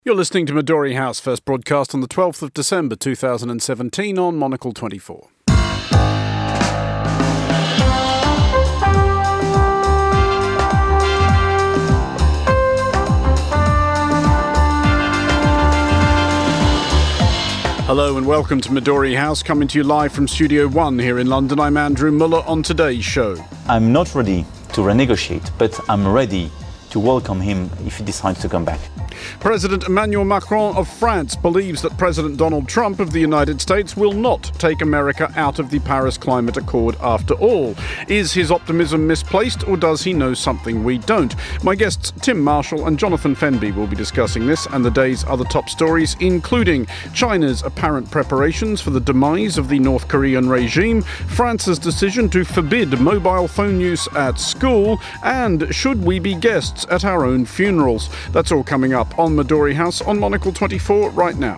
You're listening to Midori House, first broadcast on the 12th of December 2017 on Monocle 24. Hello and welcome to Midori House, coming to you live from Studio 1 here in London. I'm Andrew Muller on today's show. I'm not ready to renegotiate, but I'm ready to welcome him if he decides to come back. President Emmanuel Macron of France believes that President Donald Trump of the United States will not take America out of the Paris Climate Accord after all. Is his optimism misplaced, or does he know something we don't? My guests Tim Marshall and Jonathan Fenby will be discussing this and the day's other top stories, including China's apparent preparations for the demise of the North Korean regime, France's decision to forbid mobile phone use at school, and should we be guests at our own funerals? That's all coming up on Midori House on Monocle 24 right now.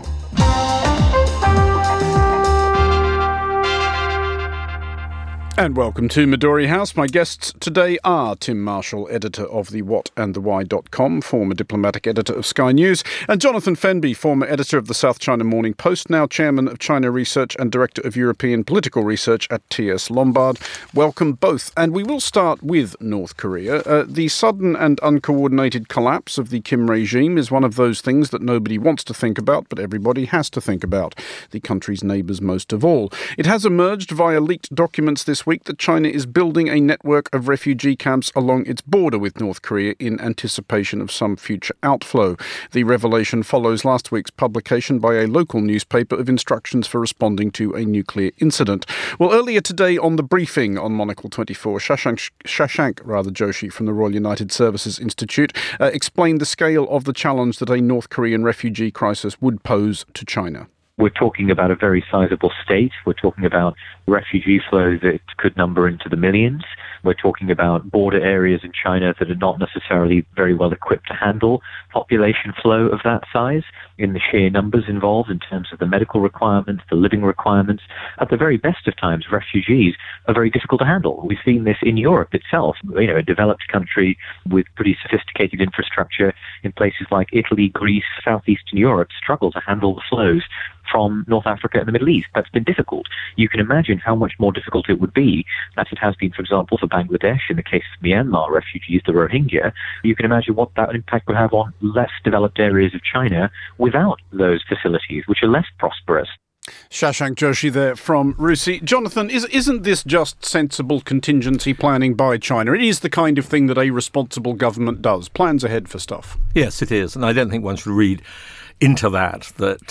And welcome to Midori House. My guests today are Tim Marshall, editor of the WhatAndTheWhy.com, former diplomatic editor of Sky News, and Jonathan Fenby, former editor of the South China Morning Post, now chairman of China Research and director of European Political Research at T.S. Lombard. Welcome both. And we will start with North Korea. The sudden and uncoordinated collapse of the Kim regime is one of those things that nobody wants to think about, but everybody has to think about, the country's neighbours most of all. It has emerged via leaked documents this week that China is building a network of refugee camps along its border with North Korea in anticipation of some future outflow. The revelation follows last week's publication by a local newspaper of instructions for responding to a nuclear incident. Well, earlier today on the briefing on Monocle 24, Shashank Joshi from the Royal United Services Institute explained the scale of the challenge that a North Korean refugee crisis would pose to China. We're talking about a very sizable state. We're talking about refugee flows that could number into the millions. We're talking about border areas in China that are not necessarily very well equipped to handle population flow of that size in the sheer numbers involved in terms of the medical requirements, the living requirements. At the very best of times, refugees are very difficult to handle. We've seen this in Europe itself, a developed country with pretty sophisticated infrastructure in places like Italy, Greece, southeastern Europe struggle to handle the flows from North Africa and the Middle East. That's been difficult. You can imagine how much more difficult it would be, as it has been, for example, for Bangladesh in the case of Myanmar refugees, the Rohingya. You can imagine what that impact would have on less developed areas of China without those facilities, which are less prosperous. Shashank Joshi there from RUSI. Jonathan, isn't this just sensible contingency planning by China? It is the kind of thing that a responsible government does. Plans ahead for stuff. Yes, it is. And I don't think one should read into that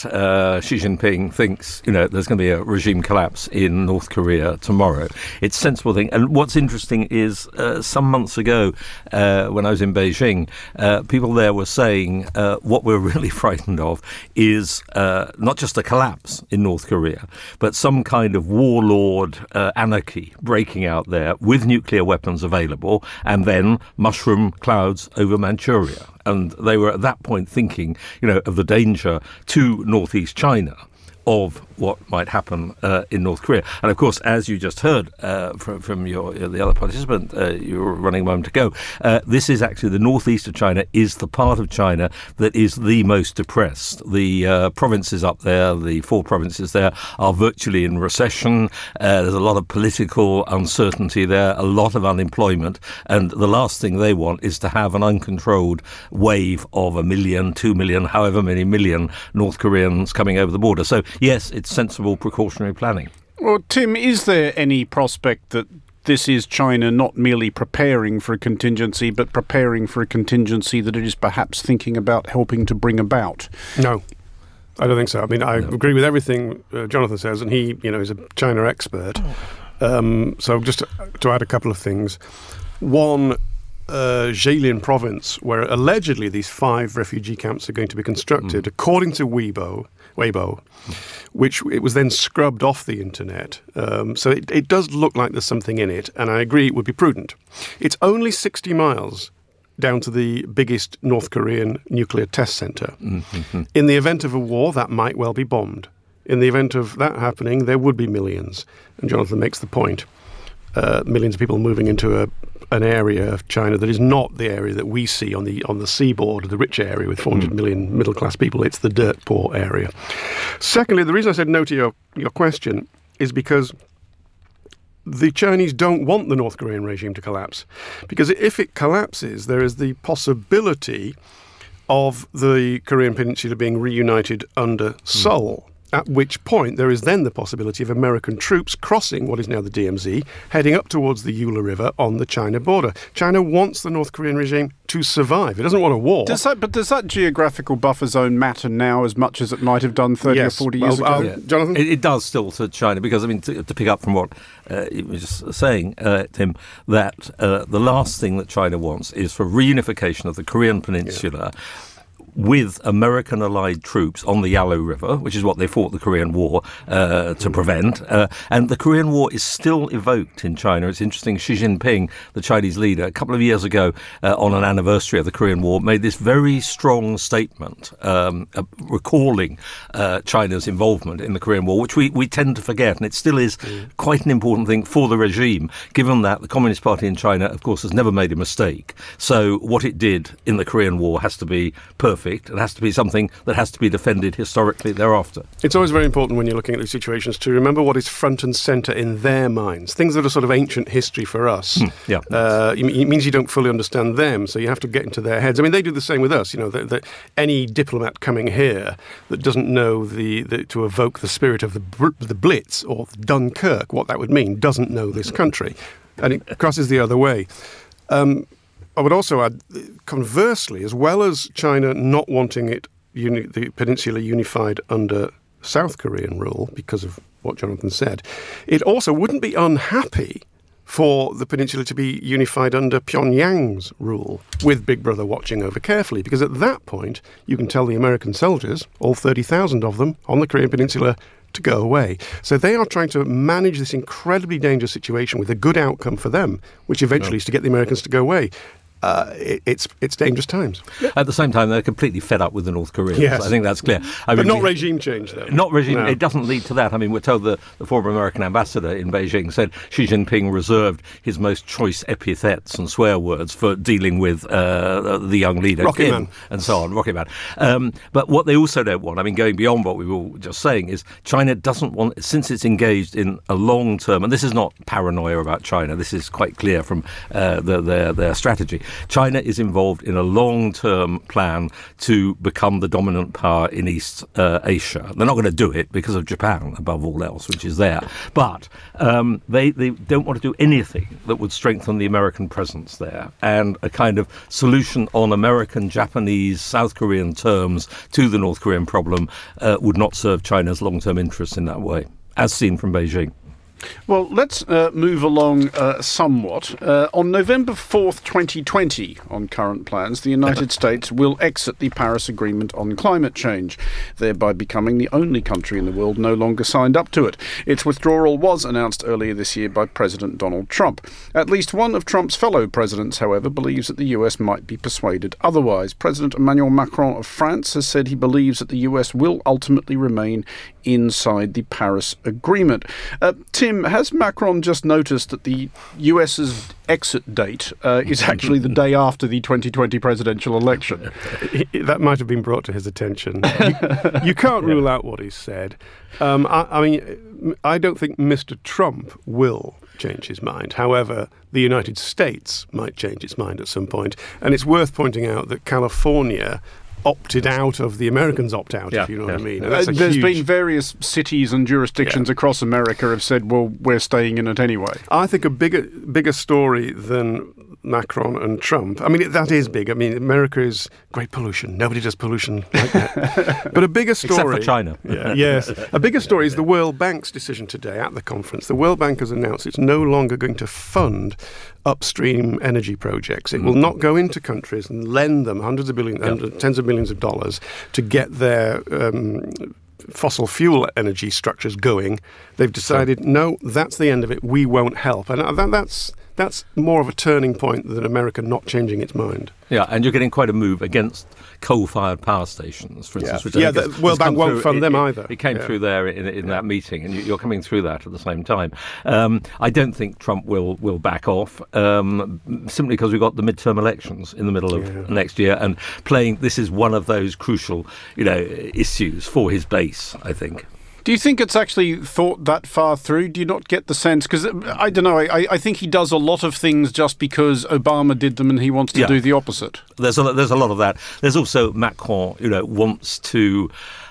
Xi Jinping thinks, there's going to be a regime collapse in North Korea tomorrow. It's a sensible thing. And what's interesting is some months ago, when I was in Beijing, people there were saying what we're really frightened of is not just a collapse in North Korea, but some kind of warlord anarchy breaking out there with nuclear weapons available, and then mushroom clouds over Manchuria. And they were at that point thinking, of the danger to northeast China of what might happen in North Korea. And of course, as you just heard from the other participant you were running a moment ago, this is actually the northeast of China is the part of China that is the most depressed. The provinces up there, the 4 provinces there, are virtually in recession. There's a lot of political uncertainty there, a lot of unemployment, and the last thing they want is to have an uncontrolled wave of 1 million, 2 million, however many million North Koreans coming over the border. So yes, it's sensible precautionary planning. Well, Tim, is there any prospect that this is China not merely preparing for a contingency, but preparing for a contingency that it is perhaps thinking about helping to bring about? No, I don't think so. I mean, I agree with everything Jonathan says, and he, is a China expert. So just to add a couple of things. One, Jilin province, where allegedly these 5 refugee camps are going to be constructed, according to Weibo, which it was then scrubbed off the internet. So it does look like there's something in it, and I agree it would be prudent. It's only 60 miles down to the biggest North Korean nuclear test center. Mm-hmm. In the event of a war, that might well be bombed. In the event of that happening, there would be millions. And Jonathan makes the point. millions of people moving into an area of China that is not the area that we see on the seaboard, the rich area with 400 million middle-class people. It's the dirt-poor area. Secondly, the reason I said no to your question is because the Chinese don't want the North Korean regime to collapse. Because if it collapses, there is the possibility of the Korean Peninsula being reunited under Seoul. At which point there is then the possibility of American troops crossing what is now the DMZ, heading up towards the Eula River on the China border. China wants the North Korean regime to survive. It doesn't want a war. Does that geographical buffer zone matter now as much as it might have done 30 or 40 years ago? Jonathan? It does still to China, because, I mean, to pick up from what you were just saying, Tim, that the last thing that China wants is for reunification of the Korean Peninsula with American allied troops on the Yalu River, which is what they fought the Korean War to prevent. And the Korean War is still evoked in China. It's interesting, Xi Jinping, the Chinese leader, a couple of years ago on an anniversary of the Korean War, made this very strong statement recalling China's involvement in the Korean War, which we tend to forget. And it still is quite an important thing for the regime, given that the Communist Party in China, of course, has never made a mistake. So what it did in the Korean War has to be perfect. It has to be something that has to be defended historically thereafter. It's always very important when you're looking at these situations to remember what is front and centre in their minds. Things that are sort of ancient history for us. It means you don't fully understand them, so you have to get into their heads. I mean, they do the same with us. You know, any diplomat coming here that doesn't know to evoke the spirit of the Blitz or Dunkirk, what that would mean, doesn't know this country. And it crosses the other way. I would also add, conversely, as well as China not wanting the peninsula unified under South Korean rule because of what Jonathan said, it also wouldn't be unhappy for the peninsula to be unified under Pyongyang's rule, with Big Brother watching over carefully, because at that point you can tell the American soldiers, all 30,000 of them on the Korean peninsula, to go away. So they are trying to manage this incredibly dangerous situation with a good outcome for them, which eventually is to get the Americans to go away. It's dangerous times. At the same time, they're completely fed up with the North Koreans. Yes. I think that's clear. But not regime change, though. Not regime. No. It doesn't lead to that. I mean, we're told the former American ambassador in Beijing said Xi Jinping reserved his most choice epithets and swear words for dealing with the young leader, Rocket Kim, Man. and so on, Rocket Man. But what they also don't want, I mean, going beyond what we were just saying, is China doesn't want, since it's engaged in a long-term, and this is not paranoia about China, this is quite clear from their strategy, China is involved in a long-term plan to become the dominant power in East Asia. They're not going to do it because of Japan, above all else, which is there. But they don't want to do anything that would strengthen the American presence there. And a kind of solution on American, Japanese, South Korean terms to the North Korean problem would not serve China's long-term interests in that way, as seen from Beijing. Well, let's move along somewhat. On November 4th, 2020, on current plans, the United States will exit the Paris Agreement on climate change, thereby becoming the only country in the world no longer signed up to it. Its withdrawal was announced earlier this year by President Donald Trump. At least one of Trump's fellow presidents, however, believes that the US might be persuaded otherwise. President Emmanuel Macron of France has said he believes that the US will ultimately remain inside the Paris Agreement. Tim, has Macron just noticed that the US's exit date is actually the day after the 2020 presidential election? That might have been brought to his attention. You can't rule out what he's said. I mean, I don't think Mr. Trump will change his mind. However, the United States might change its mind at some point. And it's worth pointing out that California opted out of the Americans opt out, if you know what I mean. There's been various cities and jurisdictions across America have said, well, we're staying in it anyway. I think a bigger story than Macron and Trump. I mean, that is big. I mean, America is great pollution. Nobody does pollution like that. But a bigger story... Except for China. Yes. A bigger story is the World Bank's decision today at the conference. The World Bank has announced it's no longer going to fund upstream energy projects. It will not go into countries and lend them hundreds of billions, tens of millions of dollars to get their fossil fuel energy structures going. They've decided, no, that's the end of it. We won't help. And that's more of a turning point than America not changing its mind. Yeah, and you're getting quite a move against coal-fired power stations, for instance. Which the World Bank won't fund them either. It came through there in that meeting, and you're coming through that at the same time. I don't think Trump will back off, simply because we've got the midterm elections in the middle of next year, and this is one of those crucial, issues for his base, I think. Do you think it's actually thought that far through? Do you not get the sense? Because I don't know. I think he does a lot of things just because Obama did them, and he wants to do the opposite. There's a lot of that. There's also Macron, wants to.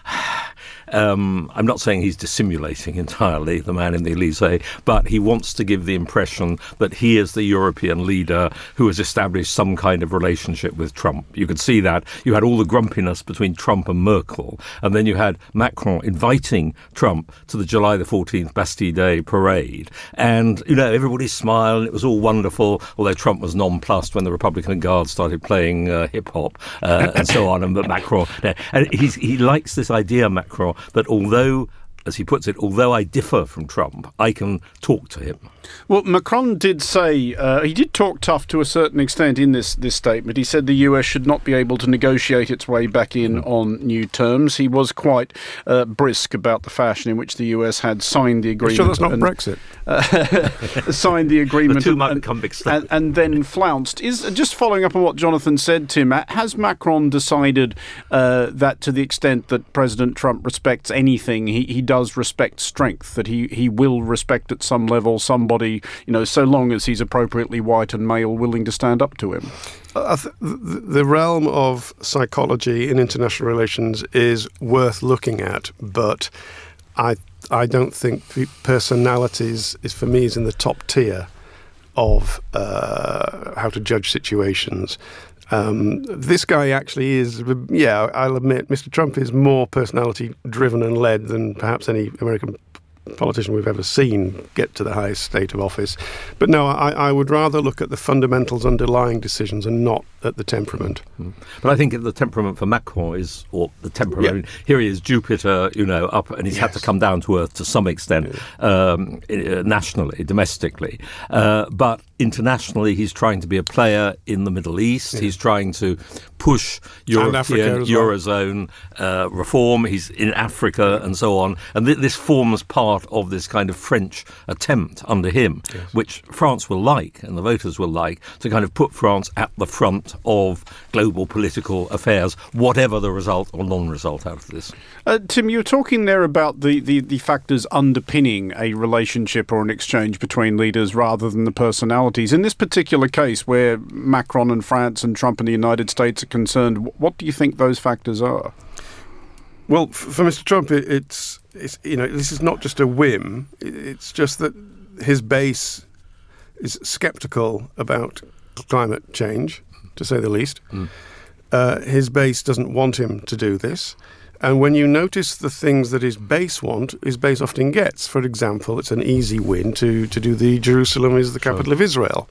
I'm not saying he's dissimulating entirely, the man in the Elysée, but he wants to give the impression that he is the European leader who has established some kind of relationship with Trump. You could see that. You had all the grumpiness between Trump and Merkel, and then you had Macron inviting Trump to the July the 14th Bastille Day parade. And, everybody smiled, and it was all wonderful, although Trump was nonplussed when the Republican Guard started playing hip-hop and so on. But Macron, and he likes this idea, Macron, that although, as he puts it, although I differ from Trump, I can talk to him. Well, Macron did say, he did talk tough to a certain extent in this statement. He said the US should not be able to negotiate its way back in on new terms. He was quite brisk about the fashion in which the US had signed the agreement. Sure, that's not Brexit. Signed the agreement. The two might become big stuff. And then flounced. Just following up on what Jonathan said, Tim, has Macron decided that to the extent that President Trump respects anything, he does respect strength, that he will respect at some level somebody, so long as he's appropriately white and male, willing to stand up to him? The realm of psychology in international relations is worth looking at, but I don't think personalities is in the top tier of how to judge situations. This guy actually is, I'll admit, Mr. Trump is more personality driven and led than perhaps any American politician we've ever seen get to the highest state of office. But no, I would rather look at the fundamentals underlying decisions and not at the temperament. But I think the temperament for Macron is, or the temperament, I mean, here he is, Jupiter, up, and he's had to come down to earth to some extent, nationally, domestically. But internationally, he's trying to be a player in the Middle East. He's trying to push European Eurozone reform. He's in Africa and so on. And this forms part of this kind of French attempt under him, which France will like and the voters will like, to kind of put France at the front of global political affairs, whatever the result or non-result out of this. Tim, you were talking there about the factors underpinning a relationship or an exchange between leaders rather than the personalities. In this particular case, where Macron and France and Trump and the United States are concerned, what do you think those factors are? Well, for Mr. Trump, it's this is not just a whim. It's just that his base is sceptical about climate change, to say the least. His base doesn't want him to do this. And when you notice the things that his base want, his base often gets. For example, it's an easy win to do the Jerusalem is the capital of Israel.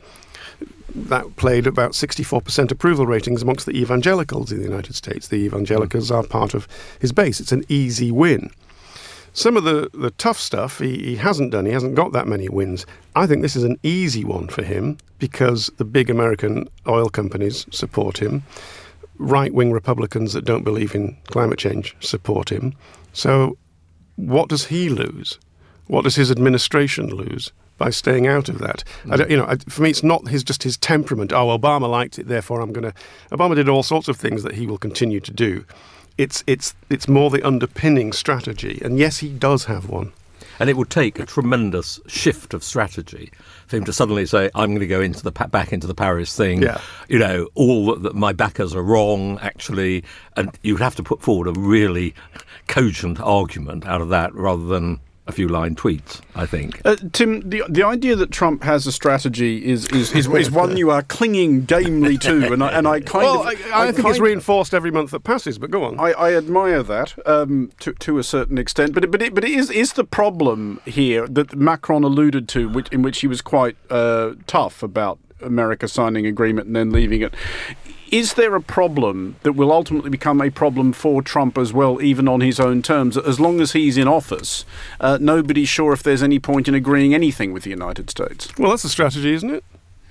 That played about 64% approval ratings amongst the evangelicals in the United States. The evangelicals are part of his base. It's an easy win. Some of the tough stuff he hasn't done. He hasn't got that many wins. I think this is an easy one for him because the big American oil companies support him. Right-wing Republicans that don't believe in climate change support him. So what does he lose? What does his administration lose by staying out of that? For me, it's not just his temperament. Oh, Obama liked it, therefore I'm going to... Obama did all sorts of things that he will continue to do. It's more the underpinning strategy. And yes, he does have one. And it would take a tremendous shift of strategy for him to suddenly say, I'm going to go back into the Paris thing. Yeah. All that my backers are wrong, actually. And you would have to put forward a really cogent argument out of that rather than a few line tweets, I think. Tim, the idea that Trump has a strategy is one you are clinging gamely to, and I think it's reinforced every month that passes. But go on. I admire that to a certain extent, but it is the problem here that Macron alluded to, in which he was quite tough about America signing an agreement and then leaving it. Is there a problem that will ultimately become a problem for Trump as well, even on his own terms? As long as he's in office, nobody's sure if there's any point in agreeing anything with the United States. Well, that's a strategy, isn't it?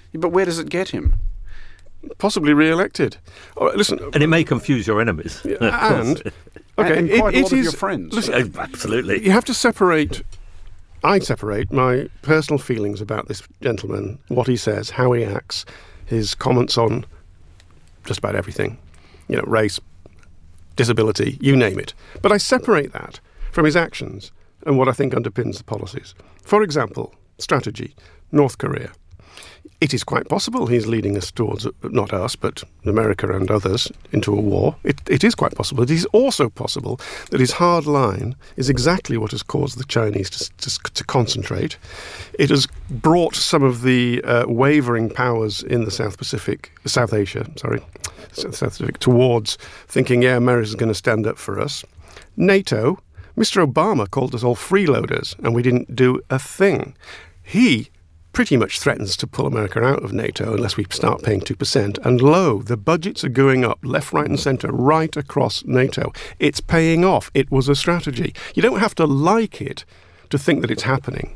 But where does it get him? Possibly re-elected. Oh, listen, and it may confuse your enemies. And quite a lot of your friends. Listen, absolutely. You have to separate. I separate my personal feelings about this gentleman, what he says, how he acts, his comments on just about everything, race, disability, you name it. But I separate that from his actions and what I think underpins the policies. For example, strategy, North Korea. It is quite possible he's leading us towards, not us, but America and others, into a war. It is quite possible. It is also possible that his hard line is exactly what has caused the Chinese to concentrate. It has brought some of the wavering powers in the South Pacific towards thinking, America's going to stand up for us. NATO, Mr. Obama called us all freeloaders, and we didn't do a thing. He pretty much threatens to pull America out of NATO unless we start paying 2%. And lo, the budgets are going up left, right and centre, right across NATO. It's paying off. It was a strategy. You don't have to like it to think that it's happening.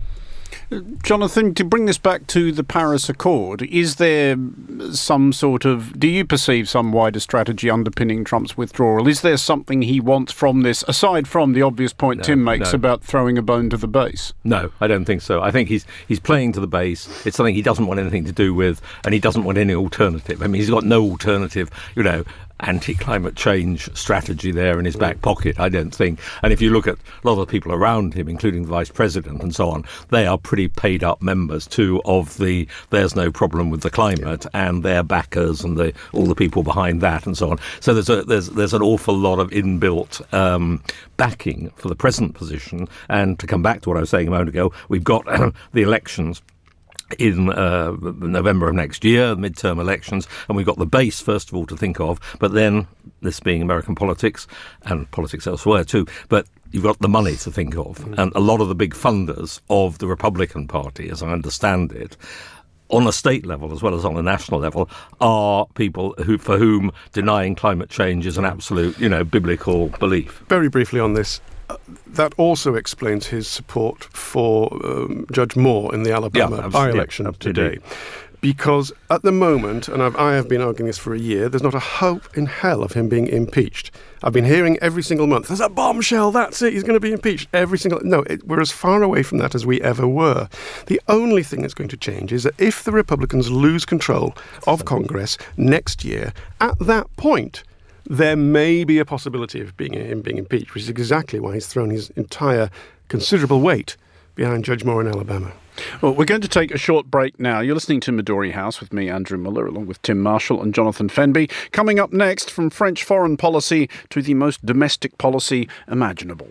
Jonathan, to bring this back to the Paris Accord, is there some sort of, do you perceive some wider strategy underpinning Trump's withdrawal? Is there something he wants from this, aside from the obvious point Tim makes about throwing a bone to the base? No, I don't think so. I think he's playing to the base. It's something he doesn't want anything to do with, and he doesn't want any alternative. I mean, he's got no alternative, anti-climate change strategy there in his back pocket, I don't think. And if you look at a lot of the people around him, including the Vice President and so on, they are pretty paid up members too of the There's No Problem with the Climate and their backers and all the people behind that and so on. So there's an awful lot of inbuilt backing for the present position. And to come back to what I was saying a moment ago, we've got the elections in November of next year, midterm elections, and we've got the base, first of all, to think of, but then, this being American politics, and politics elsewhere too, but you've got the money to think of. And a lot of the big funders of the Republican Party, as I understand it, on a state level as well as on a national level, are people for whom denying climate change is an absolute, biblical belief. Very briefly on this, that also explains his support for Judge Moore in the Alabama by-election today. Because at the moment, and I have been arguing this for a year, there's not a hope in hell of him being impeached. I've been hearing every single month, there's a bombshell, that's it, he's going to be impeached. We're as far away from that as we ever were. The only thing that's going to change is that if the Republicans lose control of Congress next year, at that point, there may be a possibility of him being impeached, which is exactly why he's thrown his entire considerable weight behind Judge Moore in Alabama. Well, we're going to take a short break now. You're listening to Midori House with me, Andrew Muller, along with Tim Marshall and Jonathan Fenby. Coming up next, from French foreign policy to the most domestic policy imaginable.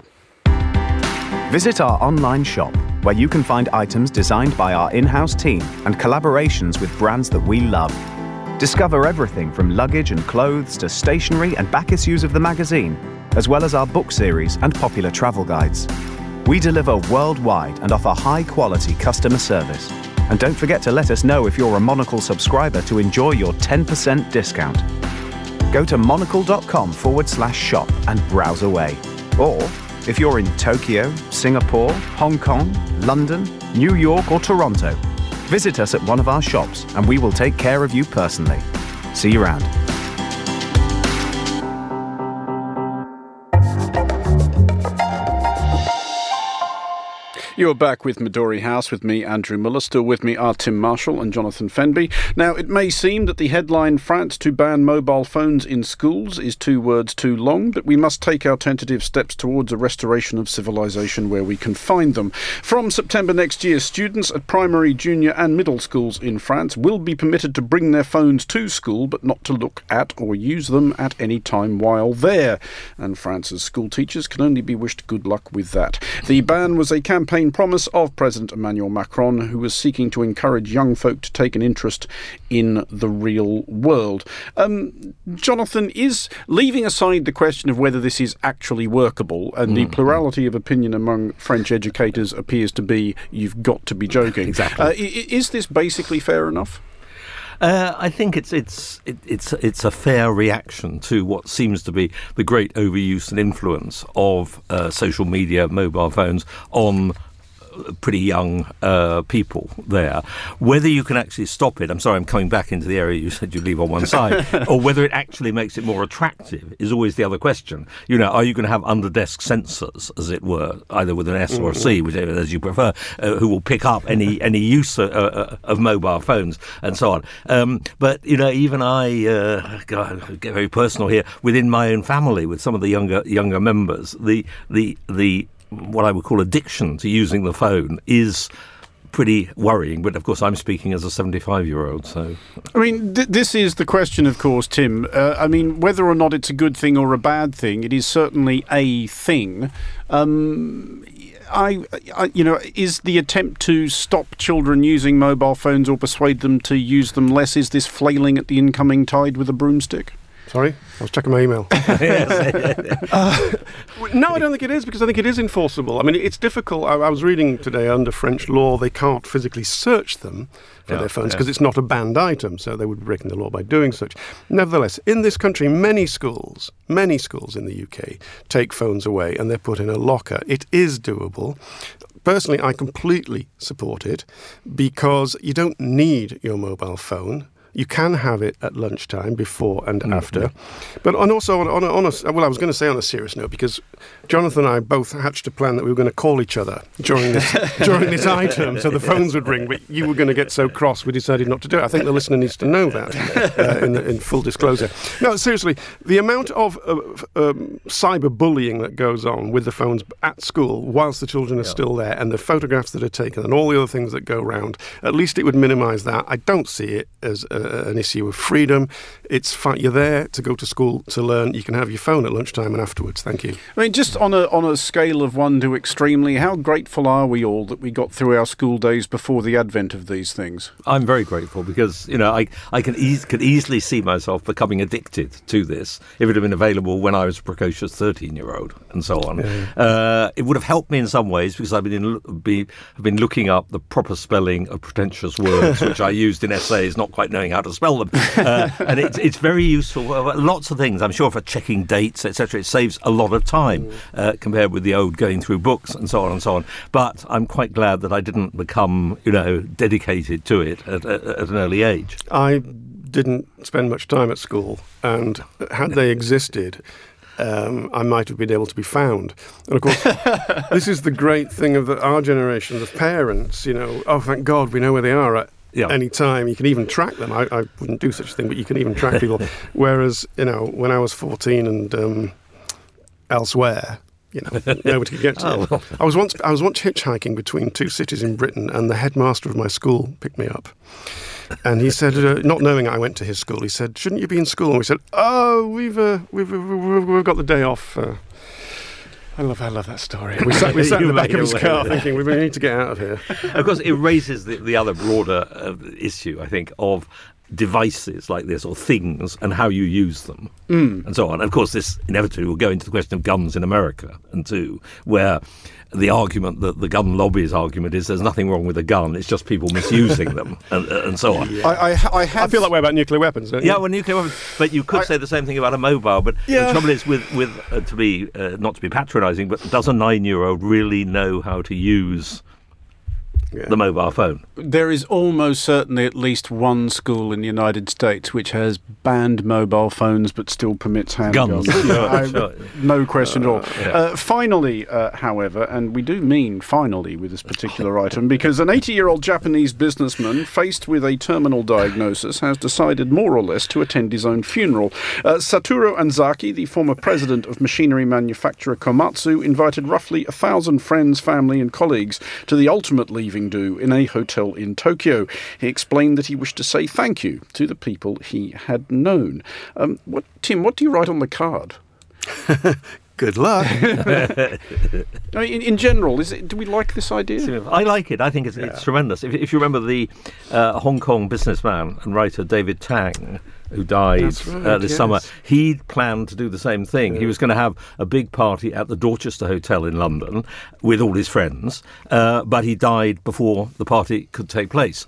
Visit our online shop, where you can find items designed by our in-house team and collaborations with brands that we love. Discover everything from luggage and clothes to stationery and back issues of the magazine, as well as our book series and popular travel guides. We deliver worldwide and offer high-quality customer service. And don't forget to let us know if you're a Monocle subscriber to enjoy your 10% discount. Go to monocle.com/shop and browse away. Or, if you're in Tokyo, Singapore, Hong Kong, London, New York or Toronto, visit us at one of our shops and we will take care of you personally. See you around. You're back with Midori House with me, Andrew Muller. Still with me are Tim Marshall and Jonathan Fenby. Now, it may seem that the headline "France to ban mobile phones in schools" is 2 words too long, but we must take our tentative steps towards a restoration of civilization where we can find them. From September next year, students at primary, junior and middle schools in France will be permitted to bring their phones to school, but not to look at or use them at any time while there. And France's school teachers can only be wished good luck with that. The ban was a campaign promise of President Emmanuel Macron, who was seeking to encourage young folk to take an interest in the real world. Jonathan, is leaving aside the question of whether this is actually workable, and the plurality of opinion among French educators appears to be, you've got to be joking. Exactly. Is this basically fair enough? I think it's a fair reaction to what seems to be the great overuse and influence of social media, mobile phones on pretty young people there. Whether you can actually stop it, I'm sorry, I'm coming back into the area you said you'd leave on one side, or whether it actually makes it more attractive is always the other question. Are you going to have under-desk sensors, as it were, either with an S or a C, whichever as you prefer, who will pick up any use of mobile phones and so on. But, even I get very personal here, within my own family, with some of the younger members, the what I would call addiction to using the phone is pretty worrying. But of course, I'm speaking as a 75-year-old. So, I mean, this is the question, of course, Tim. Whether or not it's a good thing or a bad thing, it is certainly a thing. Is the attempt to stop children using mobile phones or persuade them to use them less, is this flailing at the incoming tide with a broomstick? Sorry, I was checking my email. No, I don't think it is, because I think it is enforceable. I mean, it's difficult. I was reading today, under French law, they can't physically search them for their phones because it's not a banned item, so they would be breaking the law by doing such. Nevertheless, in this country, many schools in the UK take phones away and they're put in a locker. It is doable. Personally, I completely support it, because you don't need your mobile phone. You can have it at lunchtime, before and after. But I was going to say on a serious note, because Jonathan and I both hatched a plan that we were going to call each other during this item, so the phones would ring, but you were going to get so cross we decided not to do it. I think the listener needs to know that in full disclosure. No, seriously, the amount of cyberbullying that goes on with the phones at school whilst the children are still there, and the photographs that are taken and all the other things that go round, at least it would minimise that. I don't see it as an issue of freedom. It's fine. You're there to go to school to learn. You can have your phone at lunchtime and afterwards. Thank you. I mean, just on a scale of 1 to extremely, how grateful are we all that we got through our school days before the advent of these things? I'm very grateful, because I could easily see myself becoming addicted to this if it had been available when I was a precocious 13-year-old and so on. It would have helped me in some ways, because I've been looking up the proper spelling of pretentious words, which I used in essays, not quite knowing how to spell them. And it's very useful. Lots of things, I'm sure, for checking dates, etc. It saves a lot of time compared with the old going through books and so on and so on. But I'm quite glad that I didn't become, dedicated to it at an early age. I didn't spend much time at school, and had they existed, I might have been able to be found. And of course, this is the great thing of our generation of parents, oh, thank God we know where they are at any time. You can even track them. I wouldn't do such a thing, but you can even track people. Whereas, when I was 14 and elsewhere, nobody could get to it. I was once hitchhiking between 2 cities in Britain, and the headmaster of my school picked me up. And he said, not knowing I went to his school, he said, "Shouldn't you be in school?" And we said, "Oh, we've got the day off." I love that story. We sat in the back of his car thinking, we need to get out of here. Of course, it raises the other broader issue, I think, of devices like this, or things, and how you use them, and so on. Of course, this inevitably will go into the question of guns in America, and too, where the argument that the gun lobby's argument is there's nothing wrong with a gun, it's just people misusing them, and so on. Yeah. I feel that way about nuclear weapons, don't you? Yeah, well, nuclear weapons, but you could say the same thing about a mobile. But the trouble is, not to be patronising, but does a 9-year-old really know how to use the mobile phone? There is almost certainly at least one school in the United States which has banned mobile phones but still permits handguns. Sure. No question at all. Finally, however, and we do mean finally with this particular item, because an 80-year-old Japanese businessman faced with a terminal diagnosis has decided more or less to attend his own funeral. Satoru Anzaki, the former president of machinery manufacturer Komatsu, invited roughly 1,000 friends, family and colleagues to the ultimate leaving do in a hotel in Tokyo. He explained that he wished to say thank you to the people he had known. Tim, what do you write on the card? Good luck. I mean, in general, do we like this idea? I like it. I think it's tremendous. If you remember the Hong Kong businessman and writer David Tang, who died That's right, this yes. summer, he'd planned to do the same thing. He was going to have a big party at the Dorchester Hotel in London with all his friends, but he died before the party could take place.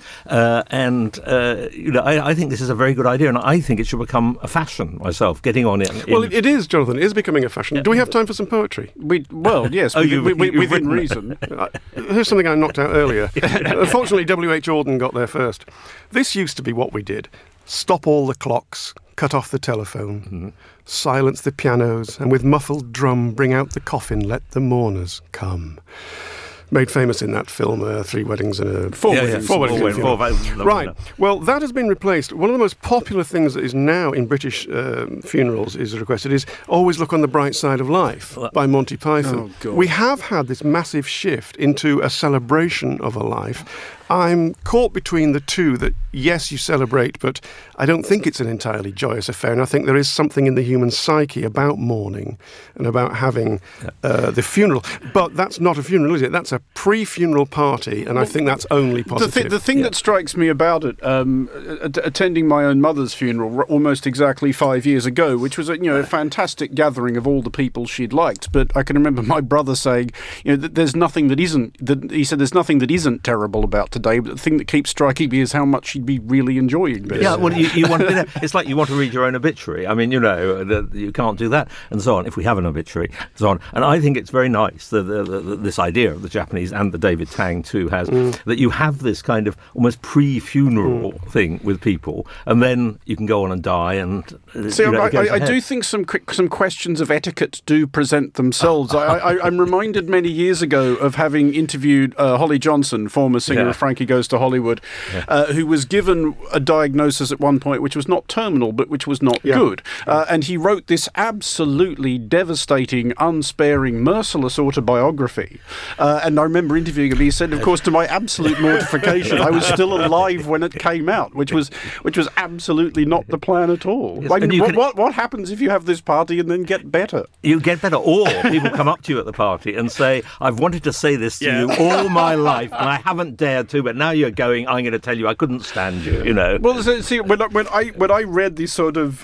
I think this is a very good idea, and I think it should become a fashion myself, getting on it. Well, it is, Jonathan. It is becoming a fashion. Do we have time for some poetry? Yes, you've within written it. reason. Here's something I knocked out earlier. Unfortunately, W.H. Auden got there first. This used to be what we did. Stop all the clocks, cut off the telephone, silence the pianos, and with muffled drum bring out the coffin, let the mourners come. Made famous in that film, Three Weddings and a... Four Weddings. Four Weddings. Four Weddings. Right. Well, that has been replaced. One of the most popular things that is now in British funerals is requested is Always Look on the Bright Side of Life by Monty Python. Oh, God. We have had this massive shift into a celebration of a life. I'm caught between the two that, yes, you celebrate, but I don't think it's an entirely joyous affair. And I think there is something in the human psyche about mourning and about having the funeral. But that's not a funeral, is it? That's a pre-funeral party, and I think that's only positive. The thing that strikes me about it, attending my own mother's funeral almost exactly 5 years ago, which was a fantastic gathering of all the people she'd liked. But I can remember my brother saying, that there's nothing that isn't. He said there's nothing that isn't terrible about today. But the thing that keeps striking me is how much she'd be really enjoying this. Yeah, well, you want it's like you want to read your own obituary. I mean, you can't do that, and so on. If we have an obituary, so on. And I think it's very nice this idea of the Japanese and the David Tang too has that you have this kind of almost pre-funeral thing with people, and then you can go on and die. And see, I do think some questions of etiquette do present themselves. I'm reminded many years ago of having interviewed Holly Johnson, former singer of Frankie Goes to Hollywood, who was given a diagnosis at one point which was not terminal but which was not good. And he wrote this absolutely devastating, unsparing, merciless autobiography. And I remember interviewing him. He said, of course, to my absolute mortification, I was still alive when it came out, which was absolutely not the plan at all. Yes, I mean, what happens if you have this party and then get better? You get better, or people come up to you at the party and say, I've wanted to say this to you all my life, and I haven't dared to, but now you're going, I'm going to tell you I couldn't stand you, Well, see, when I read this sort of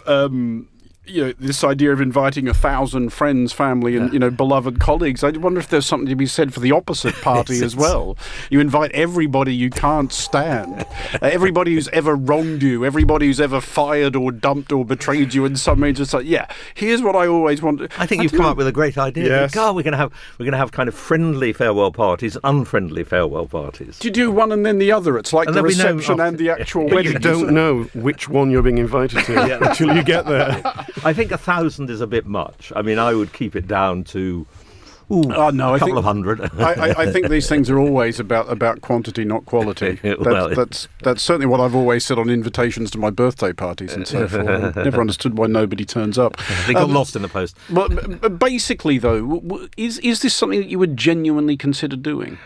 this idea of inviting 1,000 friends, family, and beloved colleagues, I wonder if there's something to be said for the opposite party as well. You invite everybody you can't stand, everybody who's ever wronged you, everybody who's ever fired or dumped or betrayed you in some way. Just like, here's what I always wanted. I think you've come up with a great idea. Yes. We're going to have kind of friendly farewell parties, and unfriendly farewell parties. Do you do one and then the other? It's like the reception and the actual wedding. You don't know which one you're being invited to until you get there. I think 1,000 is a bit much. I mean, I would keep it down to a couple of hundred. I think these things are always about quantity, not quality. That's certainly what I've always said on invitations to my birthday parties and so forth. I've never understood why nobody turns up. They got lost in the post. But basically, though, is this something that you would genuinely consider doing?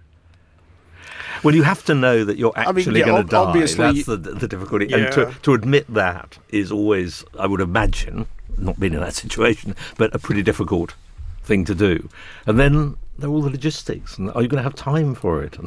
Well, you have to know that you're actually going to die. Obviously, that's the difficulty. And to admit that is always, I would imagine, not being in that situation, but a pretty difficult thing to do. And then there are all the logistics. And are you going to have time for it?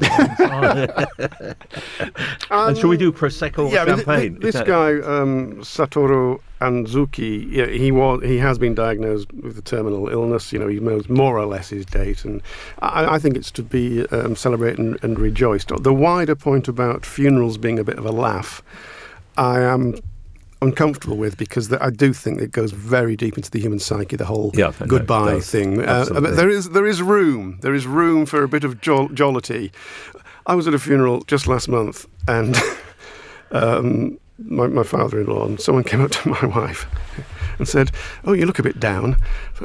And shall we do Prosecco or champagne? This guy, Satoru Anzuki, he has been diagnosed with a terminal illness. He knows more or less his date, and I think it's to be celebrated and rejoiced. The wider point about funerals being a bit of a laugh, I am uncomfortable with, because I do think it goes very deep into the human psyche, the whole goodbye thing. But there is room for a bit of jollity. I was at a funeral just last month, and my father-in-law, and someone came up to my wife and said, "Oh, you look a bit down."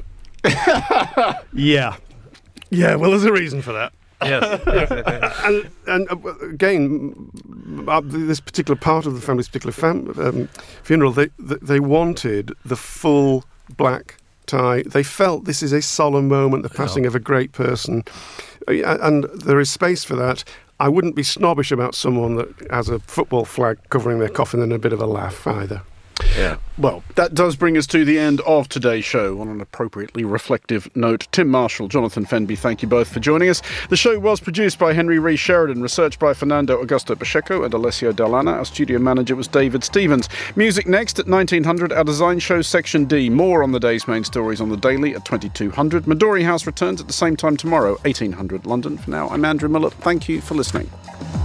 Yeah, well, there's a reason for that. Yes. and again, this particular part of the family's particular funeral, they wanted the full black tie. They felt this is a solemn moment, the passing of a great person, and there is space for that. I wouldn't be snobbish about someone that has a football flag covering their coffin and a bit of a laugh either. Yeah. Well, that does bring us to the end of today's show on an appropriately reflective note. Tim Marshall, Jonathan Fenby, thank you both for joining us. The show was produced by Henry Rees Sheridan, researched by Fernando Augusto Pacheco and Alessio Dallana. Our studio manager was David Stevens. Music next at 1900, our design show Section D. More on the day's main stories on the Daily at 2200. Midori House returns at the same time tomorrow, 1800 London. For now, I'm Andrew Mullett. Thank you for listening.